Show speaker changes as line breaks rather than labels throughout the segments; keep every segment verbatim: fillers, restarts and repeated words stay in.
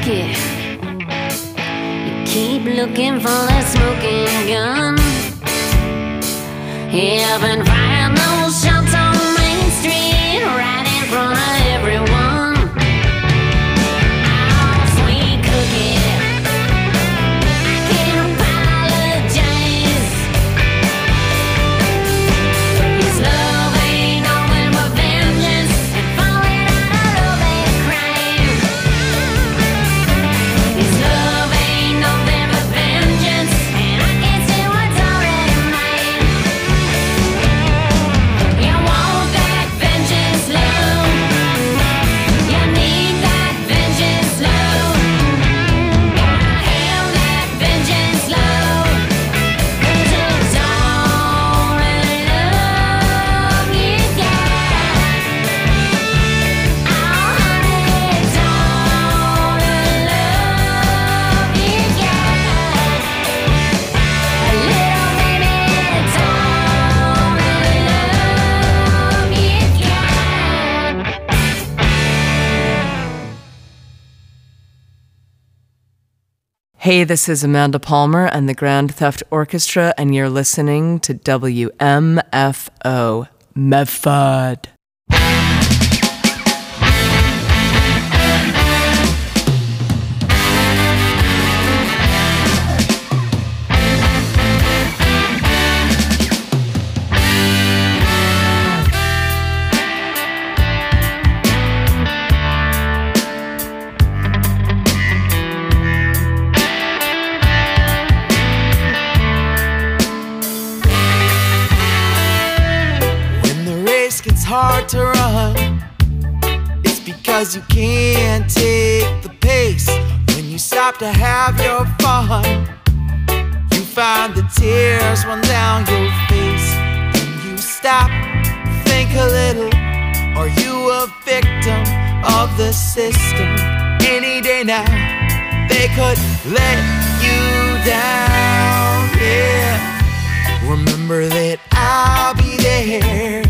cookie. You keep looking for that smoking gun. Yeah, I've been firing those shots on Main Street, right in front of everyone. Oh, sweet cookie, I can't apologize. His love ain't nothing but vengeance and falling out of love ain't a crime. His love ain't nothing but vengeance, and I can't see what's already mine. You want that vengeance love, you need that vengeance love, gotta have that vengeance love, 'cause it's all the love you got. Oh honey, it's all the love you got. A little baby, it's all the love you got.
Hey, this is Amanda Palmer and the Grand Theft Orchestra, and you're listening to W M F O, Medford.
When the race gets hard to run, it's because you can't take the pace. When you stop to have your fun, you find the tears run down your face. When you stop, think a little, are you a victim of the system? Any day now, they could let you down, yeah. Remember that I'll be there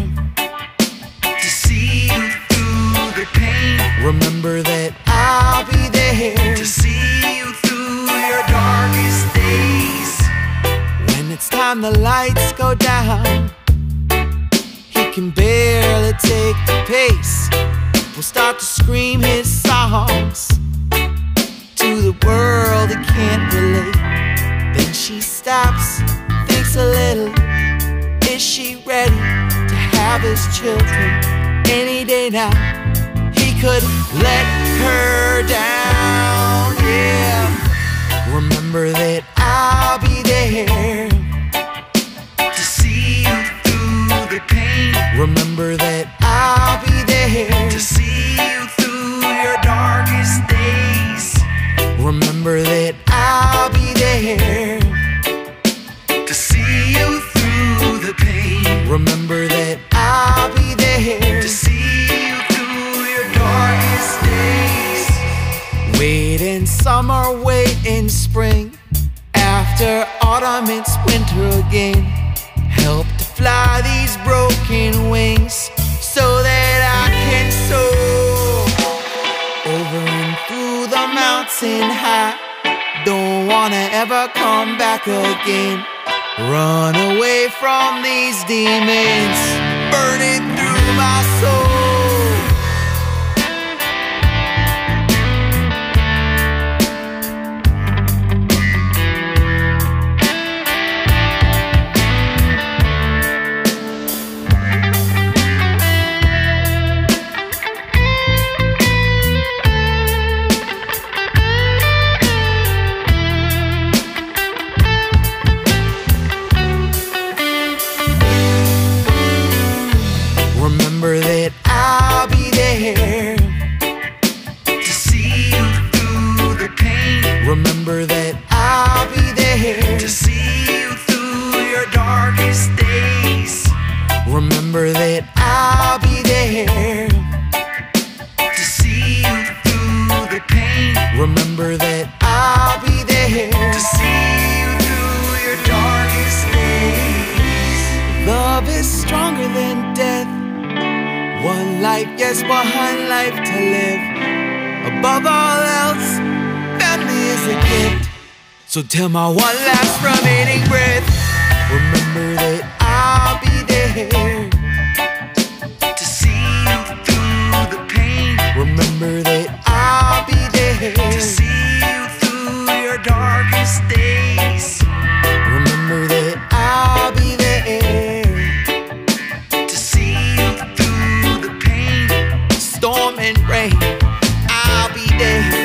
to see you through the pain. Remember that I'll be there to see you through your darkest days. When it's time the lights go down, he can barely take the pace. People start to scream his songs to the world that can't relate. Then she stops, thinks a little. Is she ready to have his children? Any day now, he could let her down, yeah. Remember that I'll be there to see you through the pain. Remember that I'll be there to see you through your darkest days. Remember that I'll be there to see you through the pain. Remember that I'll be there to see you through your darkest days. Wait in summer, wait in spring. After autumn, it's winter again. Help to fly these broken wings so that I can soar over and through the mountain high. Don't wanna ever come back again. Run away from these demons, burning through my soul. Remember that I'll be there to see you through the pain. Remember that I'll be there to see you through your darkest days. Remember that I'll be there to see you through the pain. Remember that I'll be there to see you through your darkest days. Love is stronger than death. One life, yes, one life to live. Above all else, So till my one last remaining breath, remember that I'll be there to see you through the pain. Remember that I'll be there to see you through your darkest days. Remember that I'll be there to see you through the pain, storm and rain. I'll be there.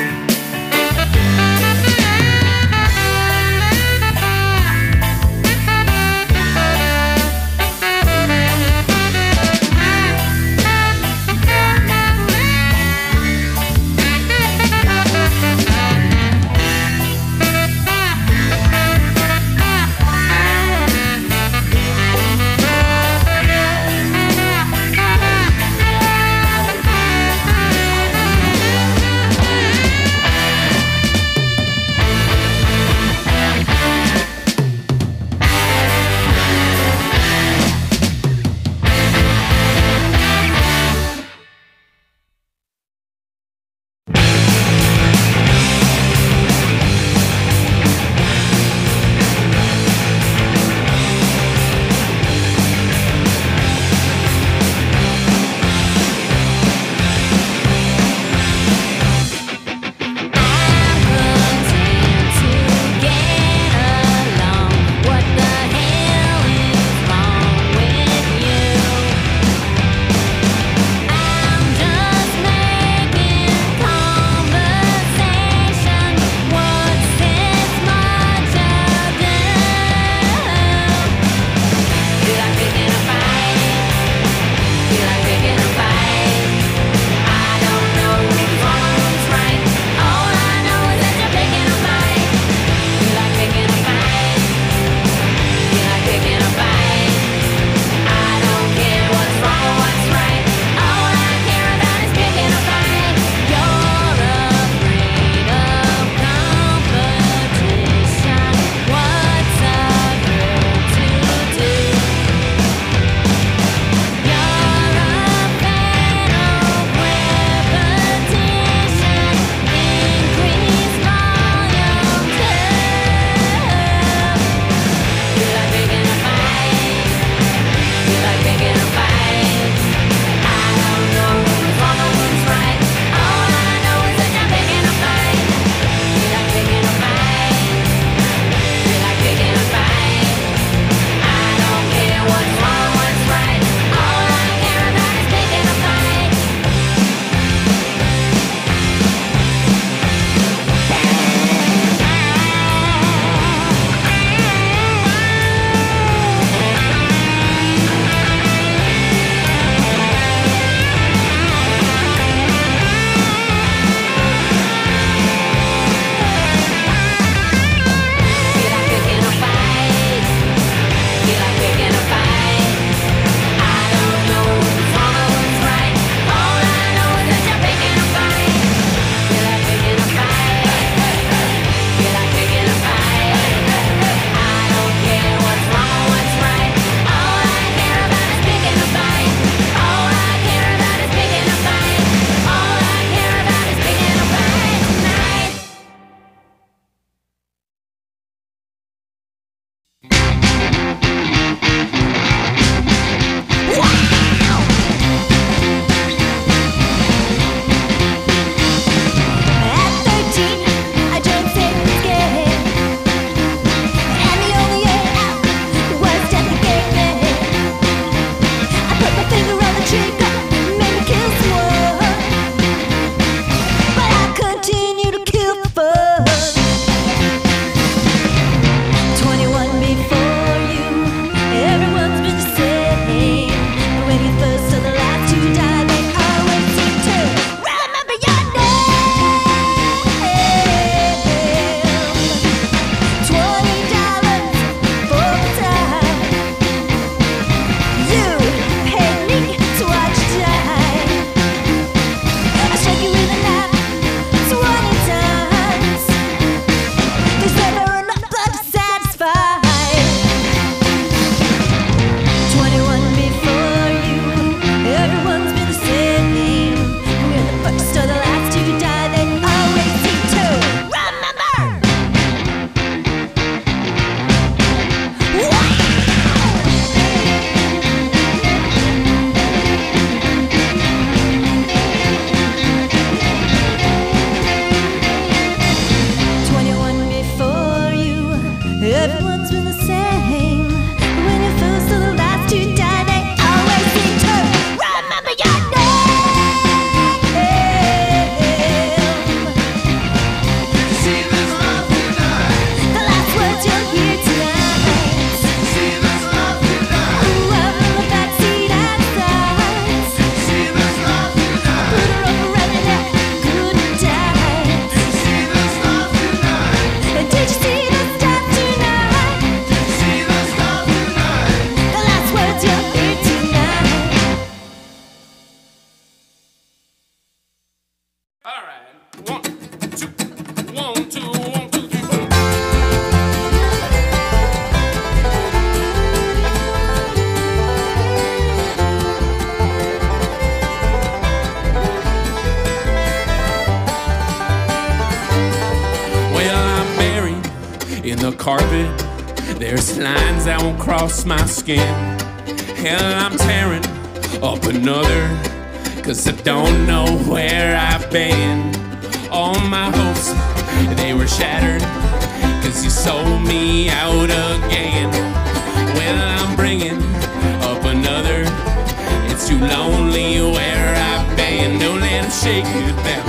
the carpet. There's lines that won't cross my skin. Hell, I'm tearing up another, 'cause I don't know where I've been. All my hopes, they were shattered, 'cause you sold me out again. Well, I'm bringing up another. It's too lonely where I've been. Don't let them shake you down.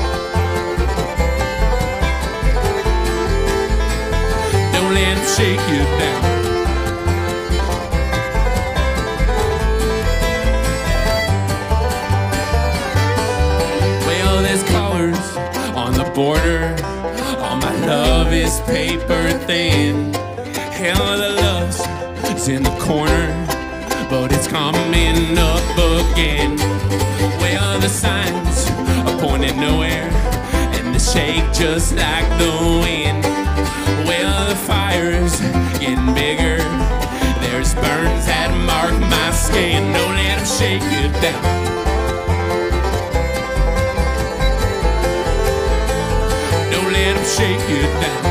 Don't let them shake you down. Well, there's colors on the border. All my love is paper thin. Hell, the lust is in the corner, but it's coming up again. Well, the signs are pointing nowhere, and they shake just like the wind. Well, the fire's getting bigger. There's burns that mark my skin. Don't let them shake you down. Don't let them shake you down.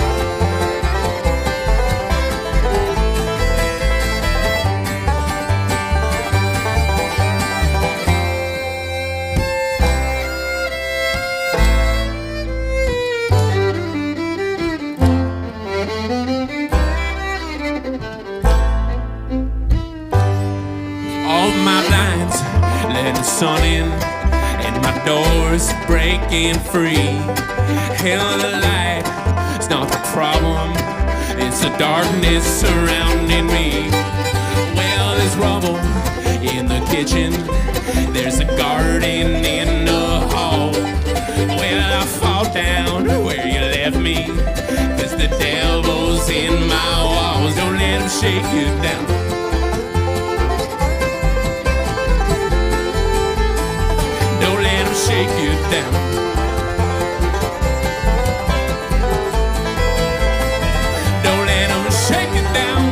Sun in and my door's breaking free. Hell, the light is not the problem, it's the darkness surrounding me. Well, there's rubble in the kitchen, there's a garden in the hall. Well, I fall down where you left me, 'cause the devil's in my walls. Don't let him shake you down. Shake you down. Don't let them shake you down.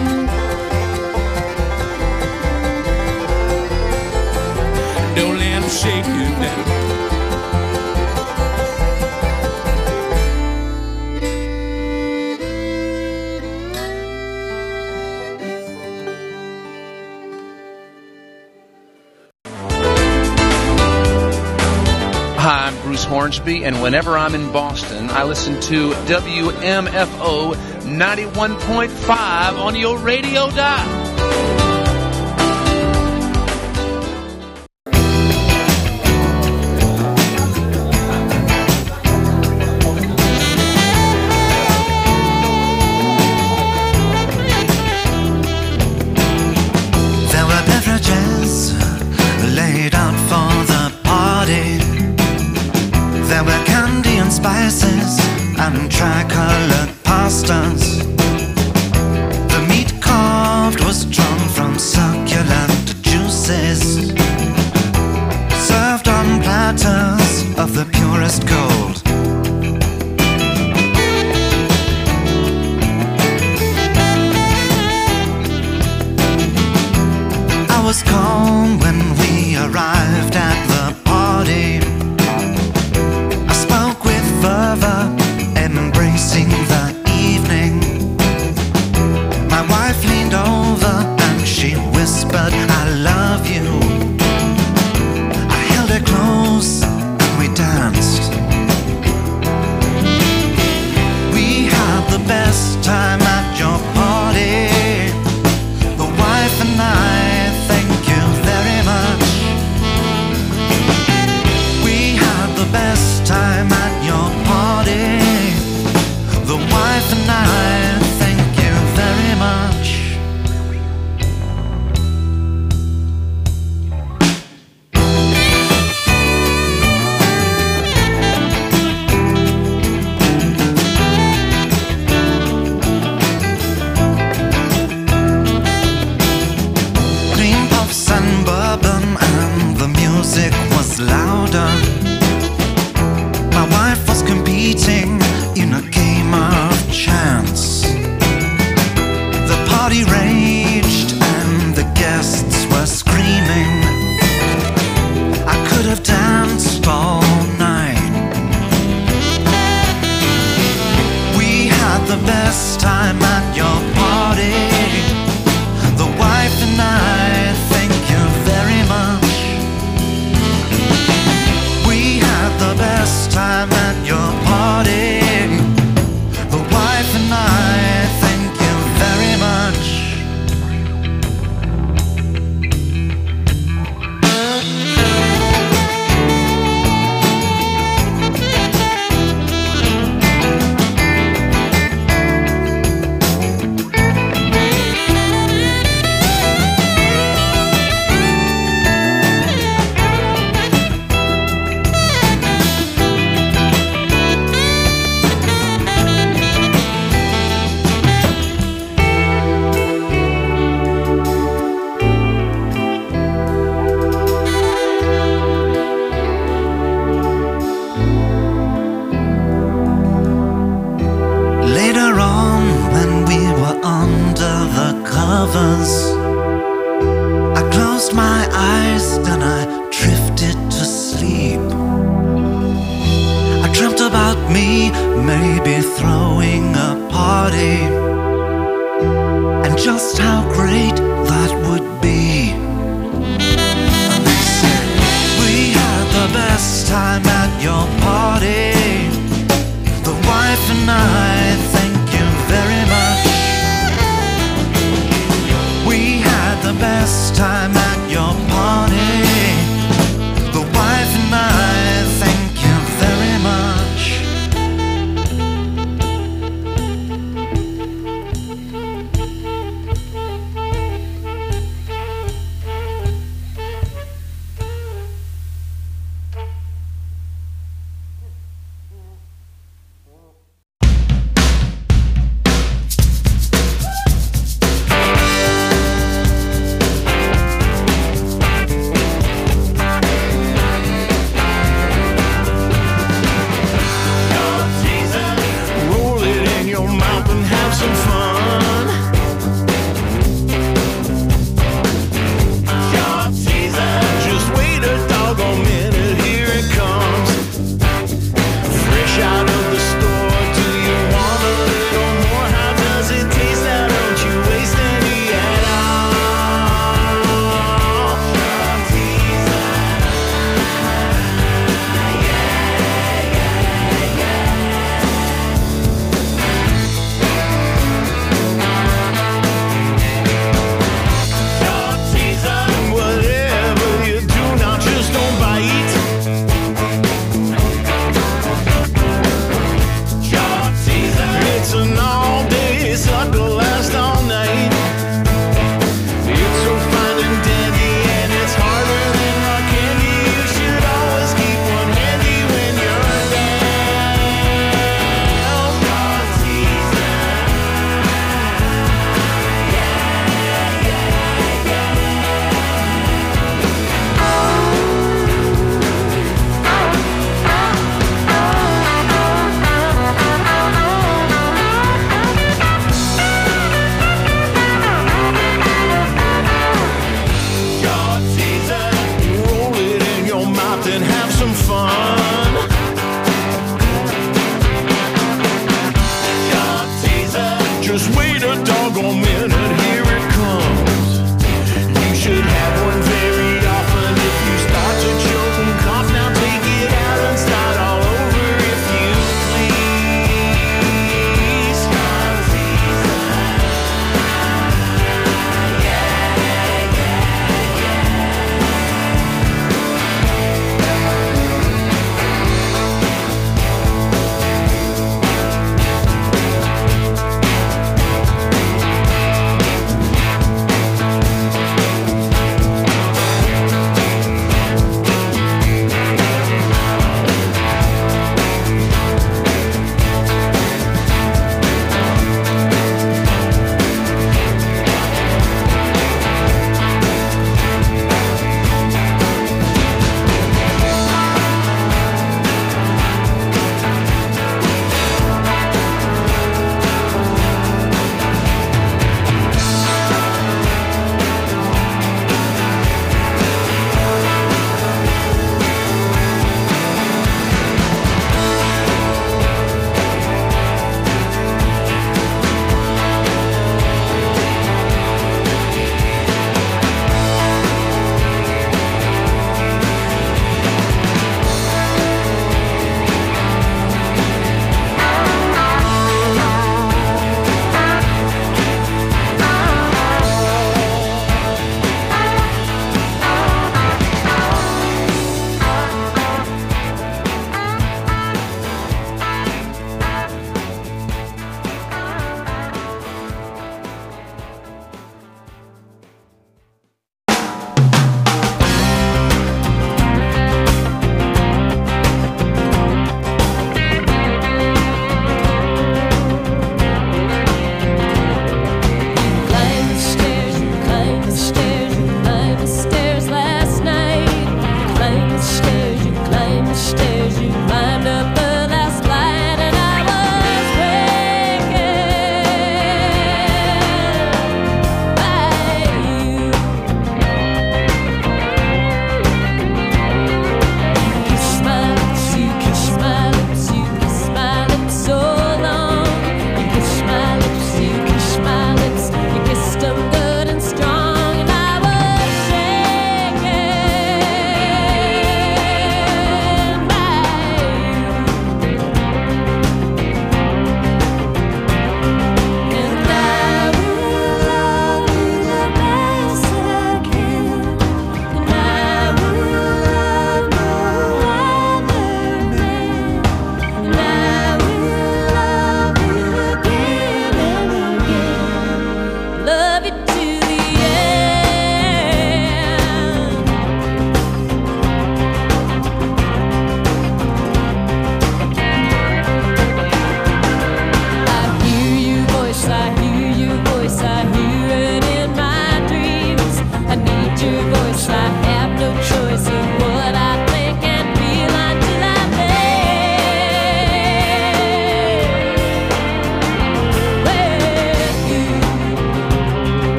Don't let them shake you down.
Hi, I'm Bruce Hornsby, and whenever I'm in Boston, I listen to W M F O ninety-one point five on your radio dial.
There were beverages laid out for the party. There were candy and spices and tricolored pastas. The meat carved was drawn from succulent juices, served on platters of the purest gold. I was calm when we arrived at the party. Fervor, embracing the evening. the best time at your party. The wife and I thank you very much. We had the best time at your party. The wife and I thank you very much. Later on, when we were under the covers, I closed my eyes and I drifted to sleep. I dreamt about me maybe throwing a party, and just how great that would be. And they said, we had the best time at your party. The wife and I thank you very much. We had the best time at your party. The wife and I thank you very much.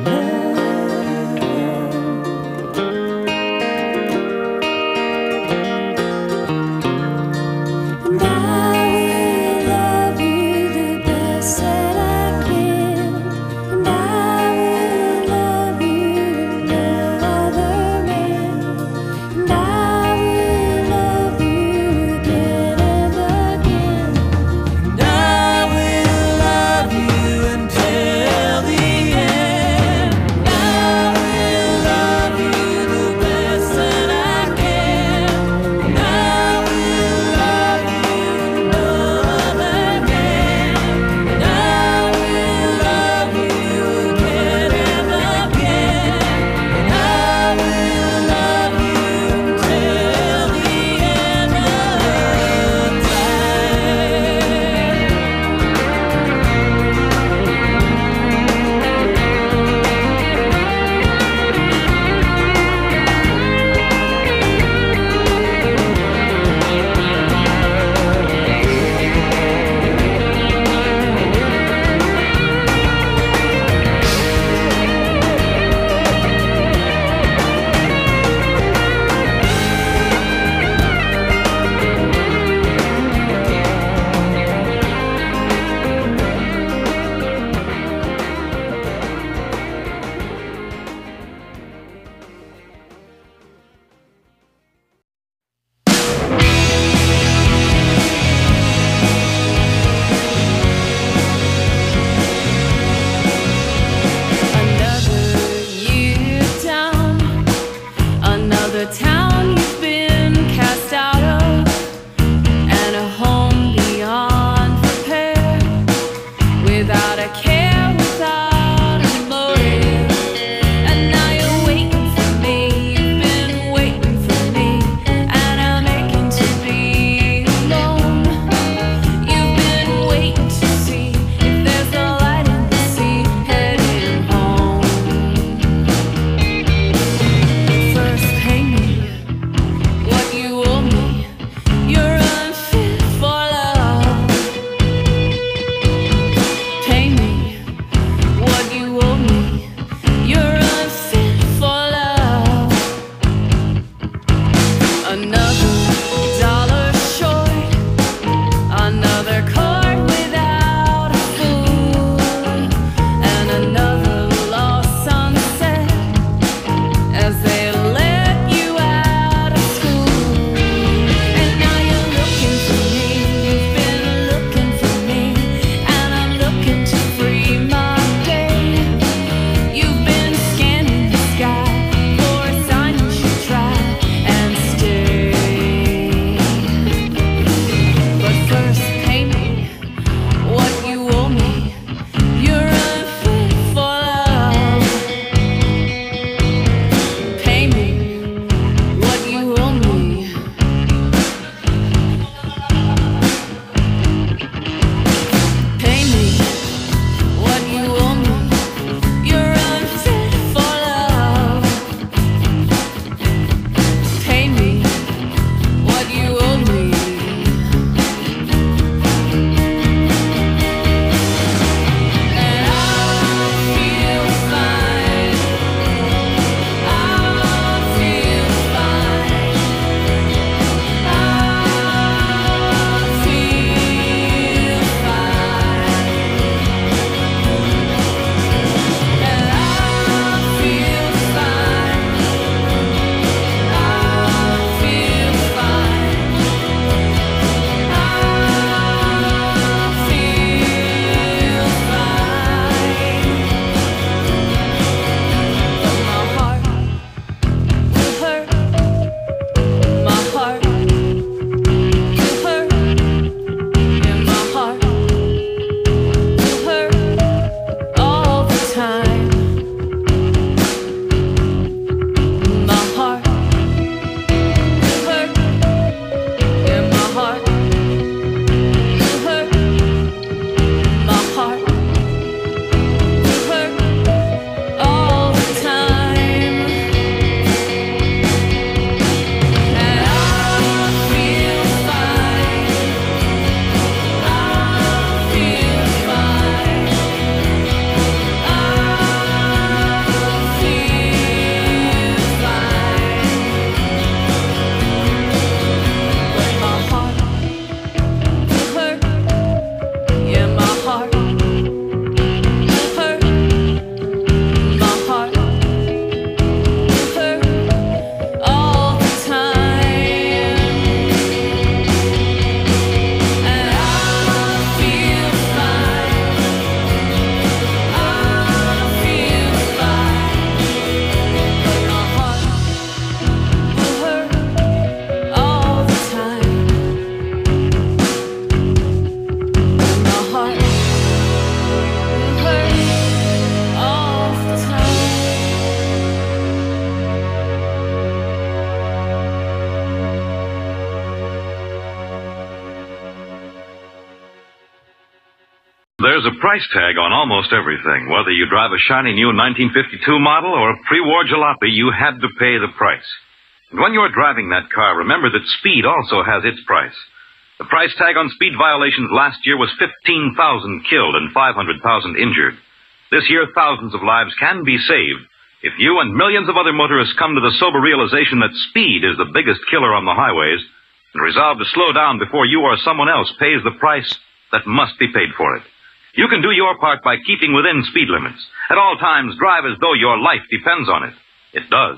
And I will love you until the end.
There's a price tag on almost everything. Whether you drive a shiny new nineteen fifty-two model or a pre-war jalopy, you had to pay the price. And when you're driving that car, remember that speed also has its price. The price tag on speed violations last year was fifteen thousand killed and five hundred thousand injured. This year, thousands of lives can be saved if you and millions of other motorists come to the sober realization that speed is the biggest killer on the highways and resolve to slow down before you or someone else pays the price that must be paid for it. You can do your part by keeping within speed limits. At all times, drive as though your life depends on it. It does.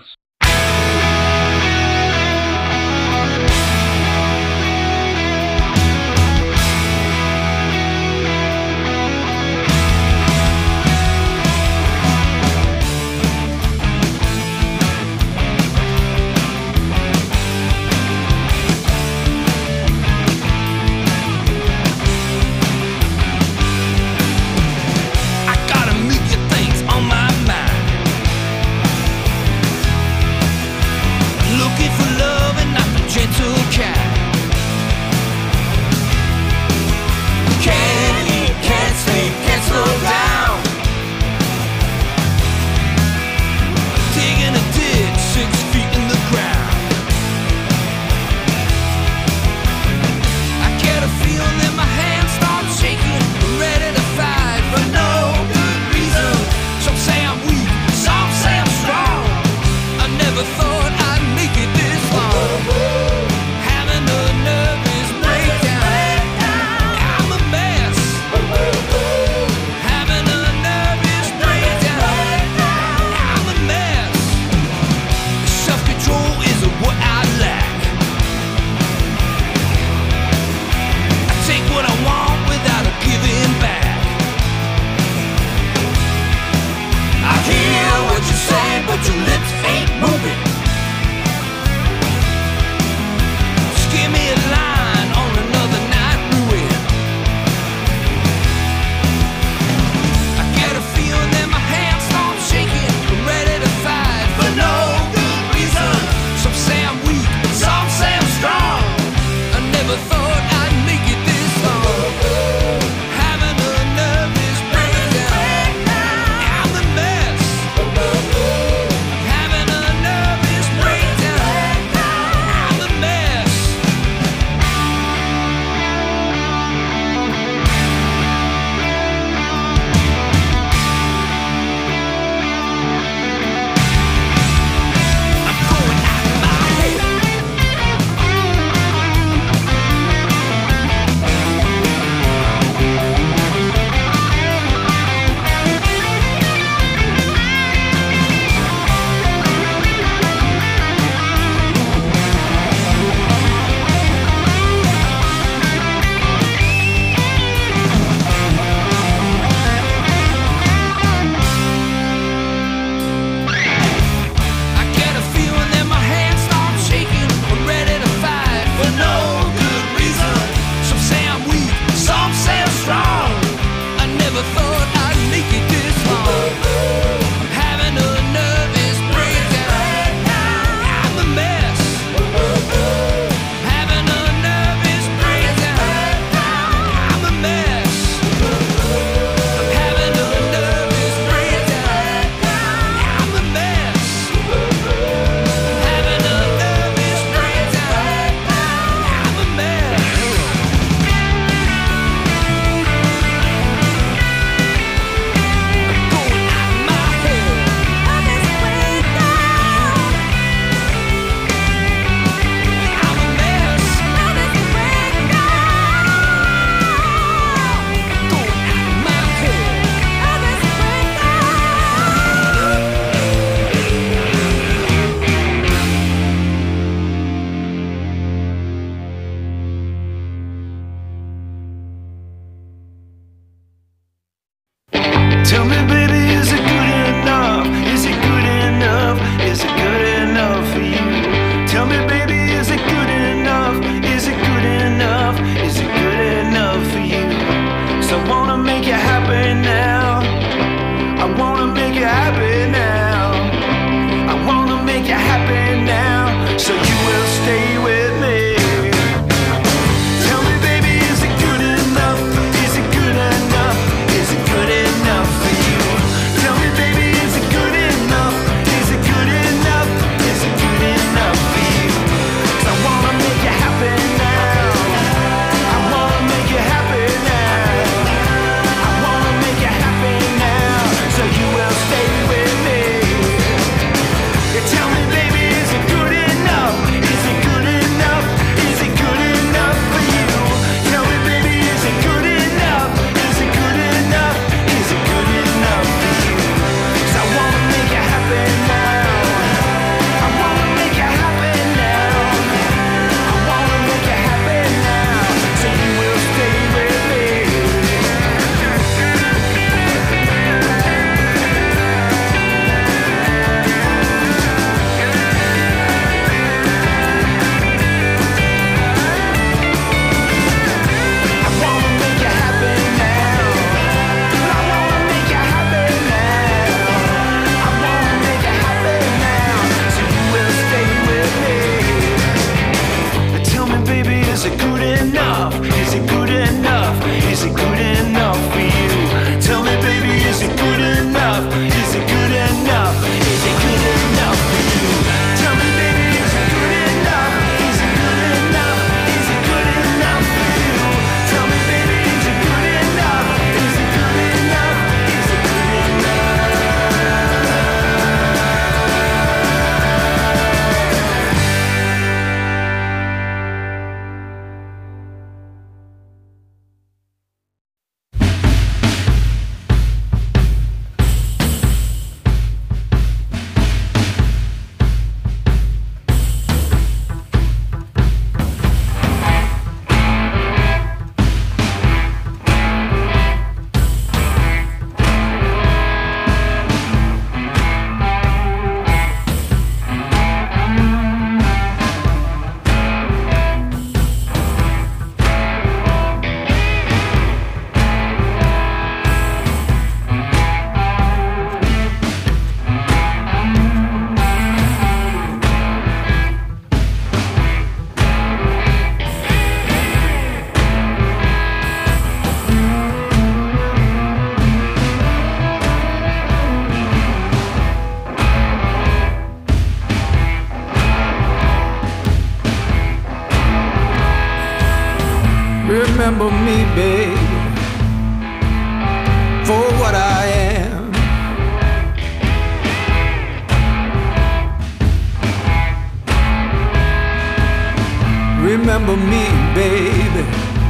Remember me, baby,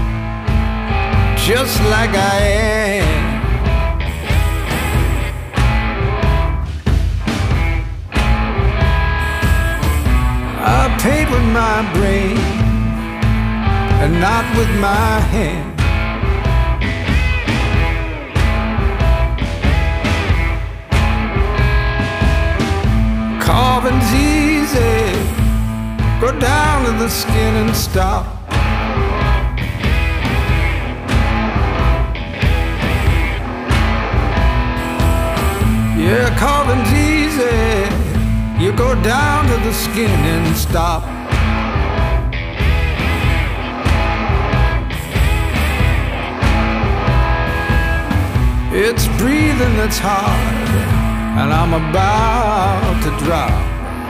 just like I am. I paint with my brain and not with my hand. Carving's easy, go down to the skin and stop. Yeah, carving's easy, you go down to the skin and stop. It's breathing that's hard, and I'm about to drop.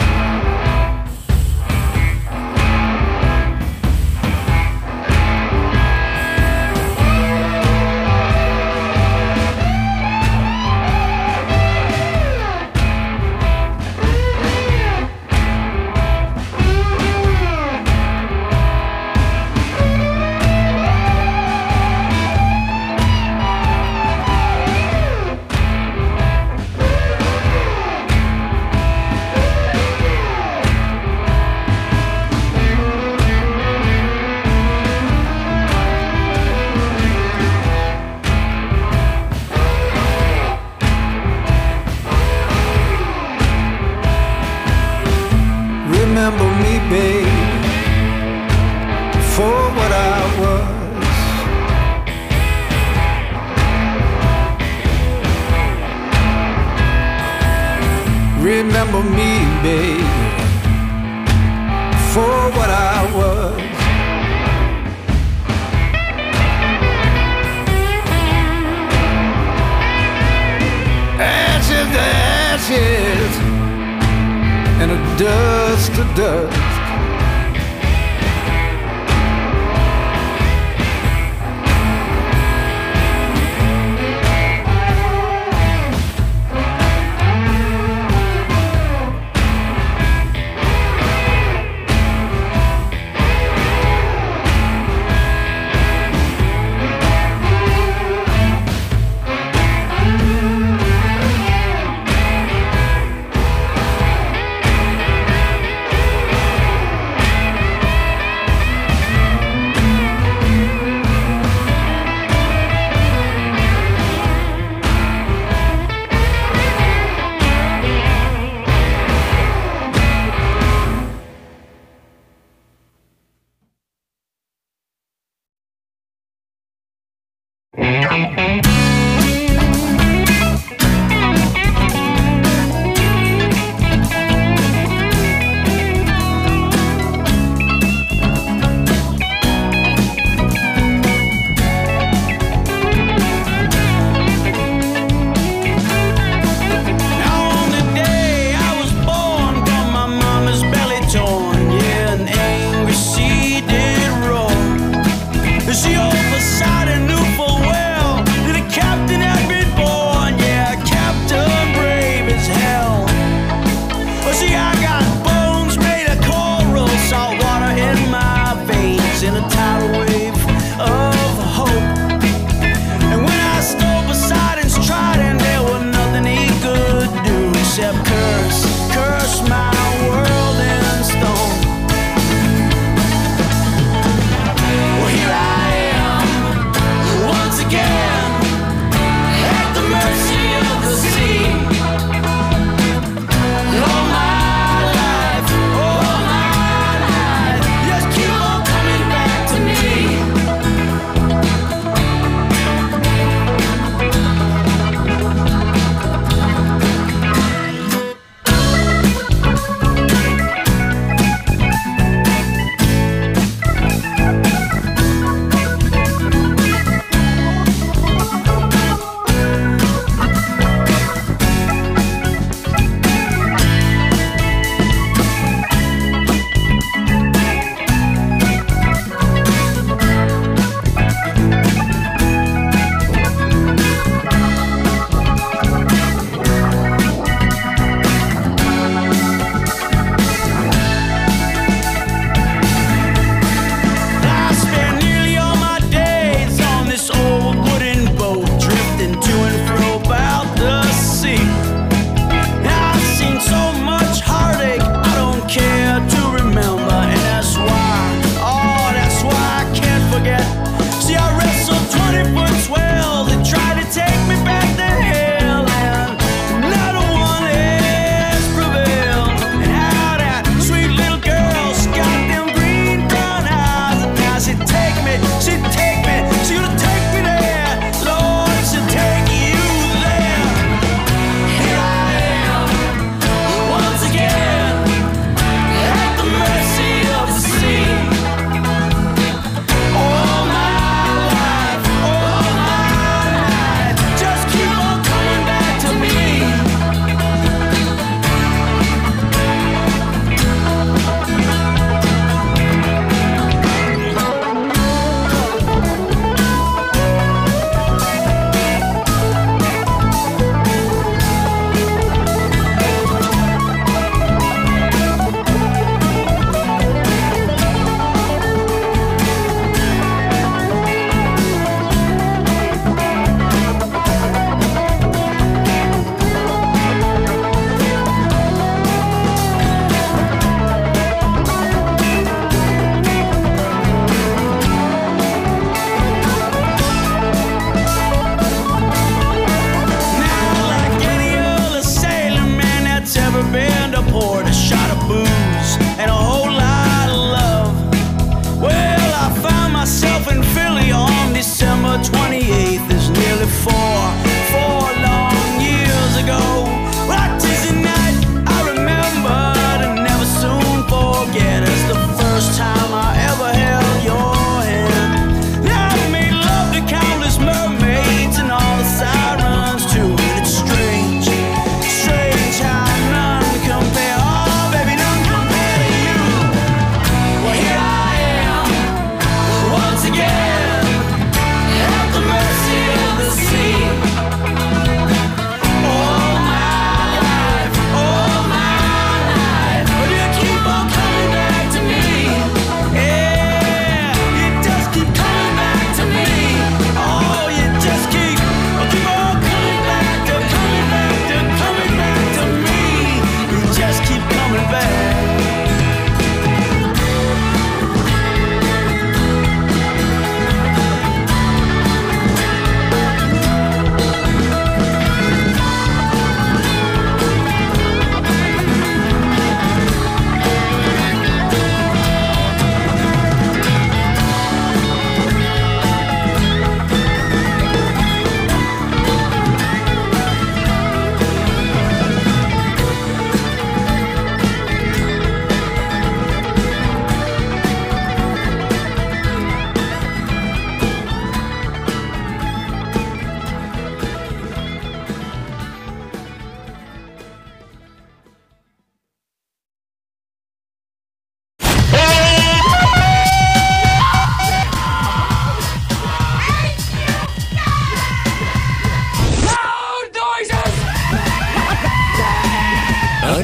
Remember me, babe, for what I was. Remember me, babe, for what I was. Ashes to ashes, and a dust to dust.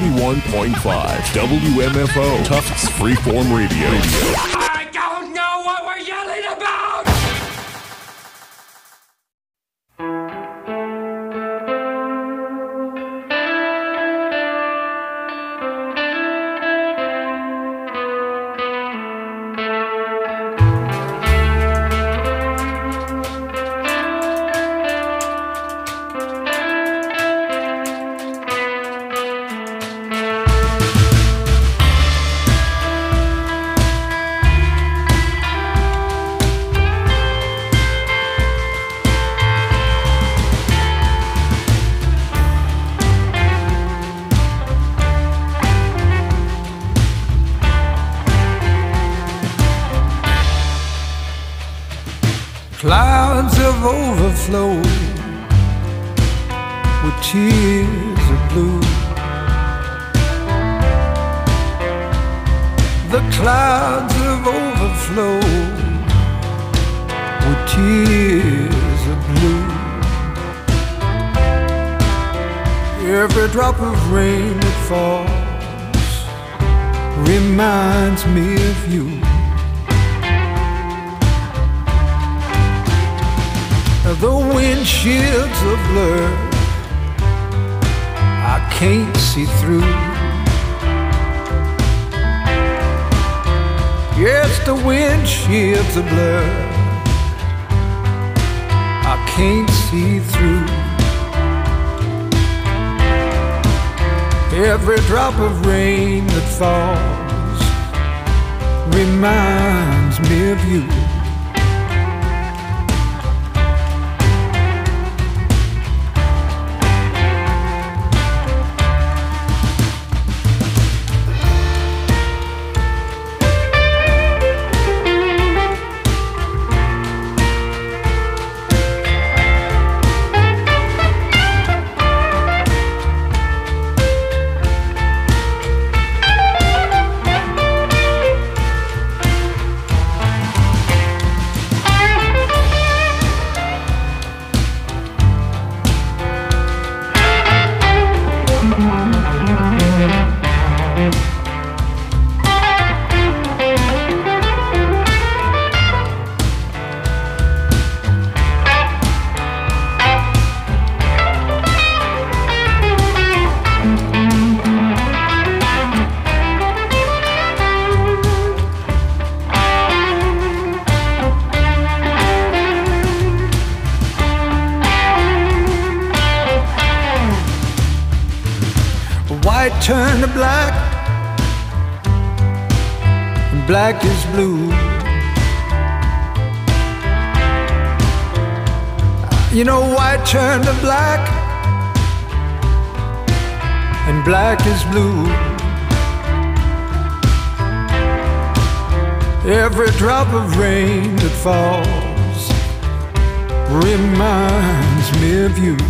ninety-one point five W M F O, Tufts Freeform Radio.
I don't know what we're yelling about!
Clouds have overflowed with tears of blue. The clouds have overflowed with tears of blue. Every drop of rain that falls reminds me of you. The windshields are blurred, I can't see through. Yes, the windshields are blurred, I can't see through. Every drop of rain that falls reminds me of you. White turned to black, and black is blue. You know, white turned to black, and black is blue. Every drop of rain that falls reminds me of you.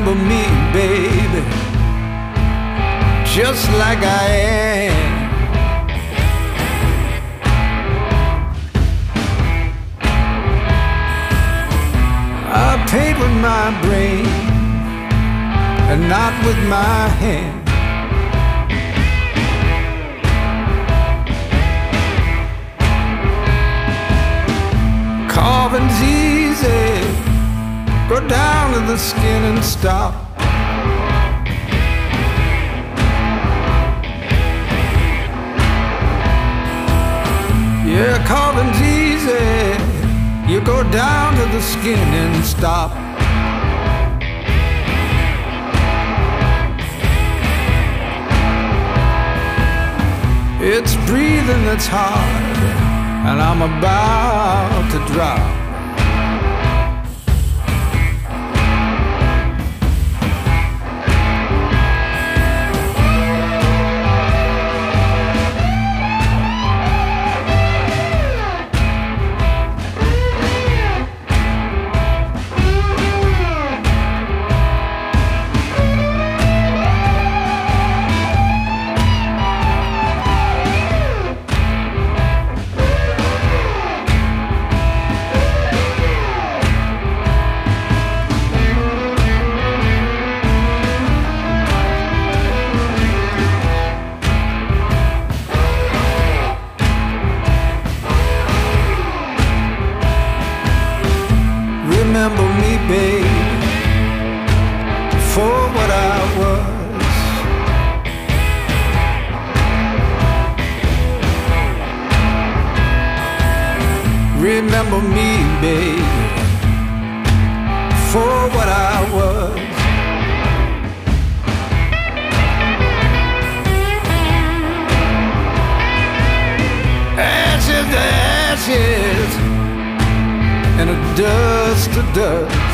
remember me, baby, just like I am. I paint with my brain and not with my hand. Carving's easy, go down to the skin and stop. Yeah, carving's easy, you go down to the skin and stop. It's breathing that's hard, and I'm about to drop. Remember me, babe, for what I was. Remember me, babe, for what I was. Ashes to ashes, and a dust to dust.